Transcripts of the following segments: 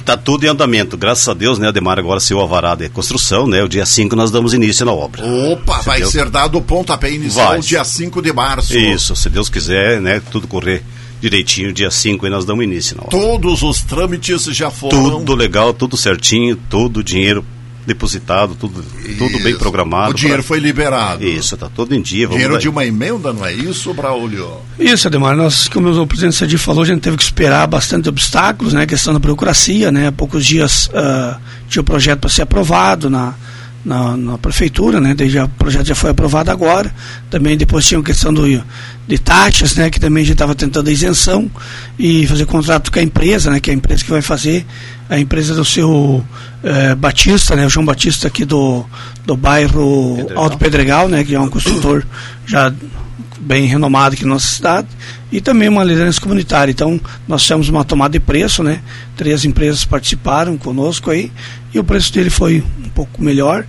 Está tudo em andamento, graças a Deus, né, Ademar, agora se o alvará de construção, né, o dia 5 nós damos início na obra. Opa, vai ser dado o pontapé inicial dia 5 de março. Isso, se Deus quiser, né, tudo correr direitinho, dia 5 e nós damos início na obra. Todos os trâmites já foram... Tudo legal, tudo certinho, todo o dinheiro depositado, tudo bem programado. O dinheiro foi liberado. Isso, está todo em dia. Dinheiro de uma emenda, não é isso, Braulio? Isso, Ademar, nós, como o presidente Sadi falou, a gente teve que superar bastante obstáculos, né, questão da burocracia, né, há poucos dias tinha o projeto para ser aprovado na prefeitura, né, o projeto já foi aprovado agora, também depois tinha a questão de taxas, né, que também a gente estava tentando a isenção e fazer contrato com a empresa, né, que é a empresa que vai fazer, a empresa do seu Batista, né, o João Batista aqui do bairro Pedregal. Alto Pedregal, né, que é um construtor já bem renomado aqui na nossa cidade, e também uma liderança comunitária. Então nós fizemos uma tomada de preço, né, 3 empresas participaram conosco aí, e o preço dele foi um pouco melhor,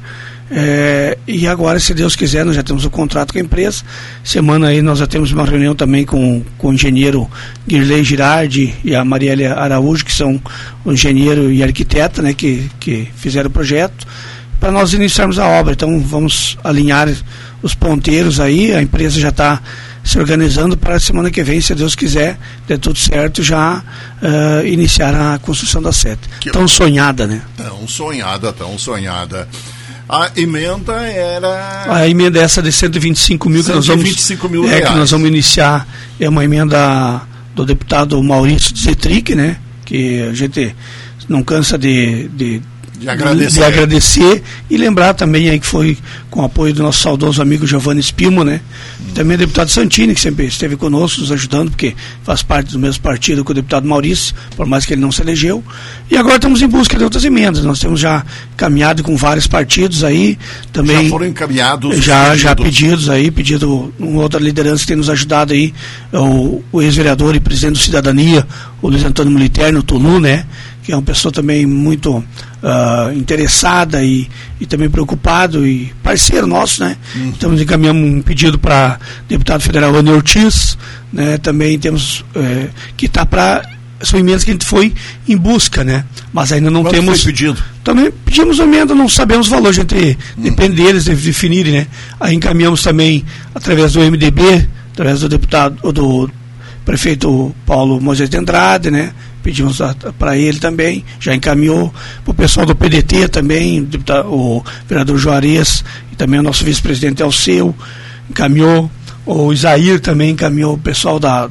e agora, se Deus quiser, nós já temos o contrato com a empresa. Semana aí nós já temos uma reunião também com o engenheiro Guirley Girardi e a Marielle Araújo, que são o engenheiro e arquiteta, né, que fizeram o projeto, para nós iniciarmos a obra. Então vamos alinhar os ponteiros aí, a empresa já está se organizando para a semana que vem, se Deus quiser, der tudo certo, já iniciar a construção da sede. Tão sonhada, né? Tão sonhada. A emenda era... A emenda é essa de 125 mil, que nós vamos iniciar, é uma emenda do deputado Maurício Zetrick, né? Que a gente não cansa de agradecer e lembrar também aí que foi com o apoio do nosso saudoso amigo Giovanni Spimo, né? E também o deputado Santini, que sempre esteve conosco, nos ajudando, porque faz parte do mesmo partido que o deputado Maurício, por mais que ele não se elegeu. E agora estamos em busca de outras emendas. Nós temos já caminhado com vários partidos aí, também já foram encaminhados já pedidos aí, uma outra liderança que tem nos ajudado aí, o ex-vereador e presidente do Cidadania, o Luiz Antônio Militerno, o Tulu, né? Que é uma pessoa também muito interessada e também preocupado e parceiro nosso, né? Então encaminhamos um pedido para deputado federal Ana Ortiz, né? Também temos que está para... São emendas que a gente foi em busca, né? Mas ainda não temos... Foi pedido? Também pedimos emenda, não sabemos o valor, a gente depende deles de definirem, né? Aí encaminhamos também através do MDB, através do deputado, do prefeito Paulo Moisés de Andrade, né? Pedimos para ele também, já encaminhou para o pessoal do PDT também, o vereador Juarez e também o nosso vice-presidente Alceu, encaminhou, o Isair também encaminhou o pessoal da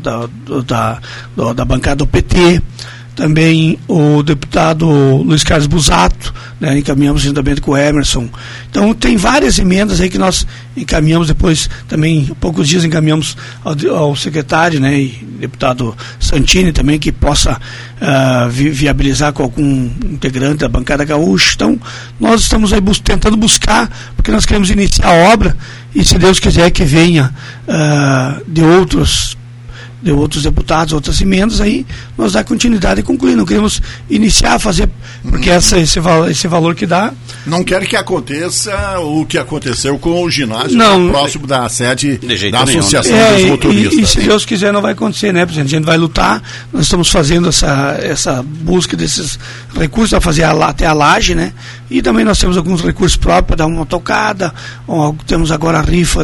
bancada do PT, também o deputado Luiz Carlos Busato, né, encaminhamos juntamente com o Emerson. Então tem várias emendas aí que nós encaminhamos, depois também, há poucos dias encaminhamos ao secretário, né, e deputado Santini também, que possa viabilizar com algum integrante da bancada gaúcha. Então nós estamos aí tentando buscar, porque nós queremos iniciar a obra e, se Deus quiser, que venha de outros deputados, outras emendas, aí nós dá continuidade e concluir. Não queremos iniciar a fazer, porque esse valor que dá... Não quer que aconteça o que aconteceu com o ginásio próximo da sede da Associação dos Motoristas. E se Deus quiser, não vai acontecer, né, presidente? A gente vai lutar, nós estamos fazendo essa busca desses recursos para fazer até a laje, né? E também nós temos alguns recursos próprios para dar uma tocada, temos agora a rifa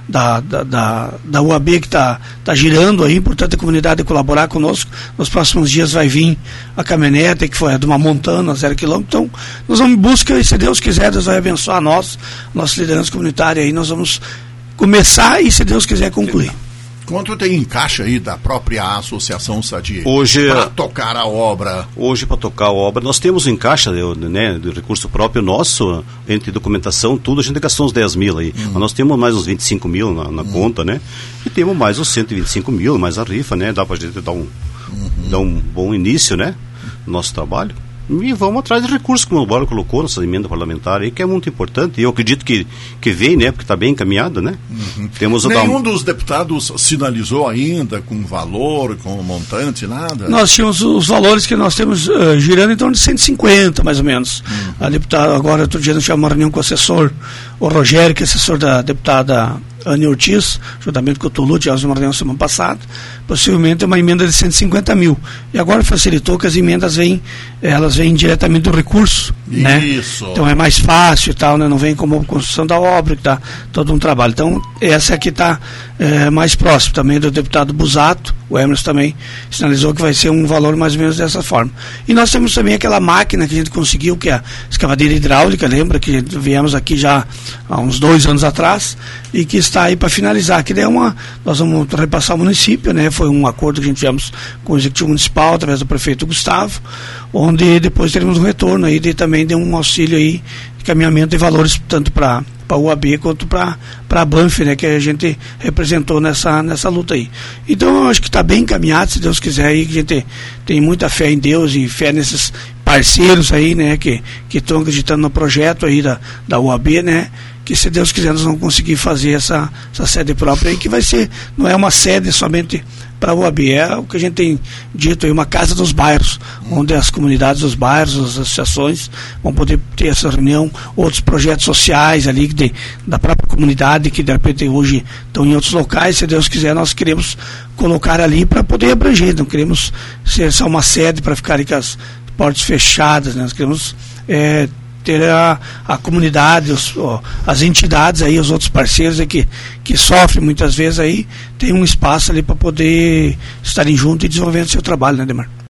da UAB que está girando aí, portanto a comunidade colaborar conosco. Nos próximos dias vai vir a caminhonete, que foi de uma Montana, 0 km. Então nós vamos em busca, e se Deus quiser, Deus vai abençoar nossa liderança comunitária aí. Nós vamos começar e, se Deus quiser, concluir. Quanto tem em caixa aí da própria Associação Sadi hoje para tocar a obra? Hoje, para tocar a obra, nós temos em caixa, né, de recurso próprio nosso, entre documentação, tudo, a gente gastou uns 10 mil aí. Mas nós temos mais uns 25 mil na conta, né? E temos mais uns 125 mil, mais a rifa, né? Dá para a gente dar um bom início, né? No nosso trabalho. E vamos atrás de recursos, como o Bora colocou, nossa emenda parlamentar aí, que é muito importante. E eu acredito que vem, né? Porque está bem encaminhada, né? Temos Nenhum dos deputados sinalizou ainda com valor, com montante, nada? Nós tínhamos os valores que nós temos girando em torno de 150, mais ou menos. A deputada, agora, outro dia, nós tivemos uma reunião com o assessor, o Rogério, que é assessor da deputada Ana Ortiz, juntamente com o Tulu, tivemos uma reunião semana passada, possivelmente uma emenda de 150 mil. E agora facilitou que as emendas elas vêm diretamente do recurso, né? Então é mais fácil e tal, né? Não vem como construção da obra, que dá todo um trabalho. Então, essa aqui está mais próximo também do deputado Busato. O Emerson também sinalizou que vai ser um valor mais ou menos dessa forma. E nós temos também aquela máquina que a gente conseguiu, que é a escavadeira hidráulica, lembra que viemos aqui já há uns 2 anos atrás, e que está aí para finalizar, que daí nós vamos repassar ao município, né? Foi um acordo que a gente tivemos com o Executivo Municipal, através do prefeito Gustavo, onde depois teremos um retorno aí, também de um auxílio aí, de caminhamento de valores, tanto para a UAB quanto para a Banff, né, que a gente representou nessa luta aí. Então eu acho que está bem encaminhado, se Deus quiser, aí, que a gente tem muita fé em Deus e fé nesses parceiros aí, né, que estão acreditando no projeto aí da UAB, né, que se Deus quiser nós vamos conseguir fazer essa sede própria aí, que vai ser, não é uma sede somente para a UAB, é o que a gente tem dito aí, uma casa dos bairros, onde as comunidades dos bairros, as associações vão poder ter essa reunião, outros projetos sociais ali da própria comunidade, que de repente hoje estão em outros locais, se Deus quiser nós queremos colocar ali para poder abranger, não queremos ser só uma sede para ficar ali com as portas fechadas, né? Nós queremos ter a comunidade, as entidades aí, os outros parceiros aí que sofrem muitas vezes aí, tem um espaço ali para poder estarem juntos e desenvolvendo o seu trabalho, né, Demar?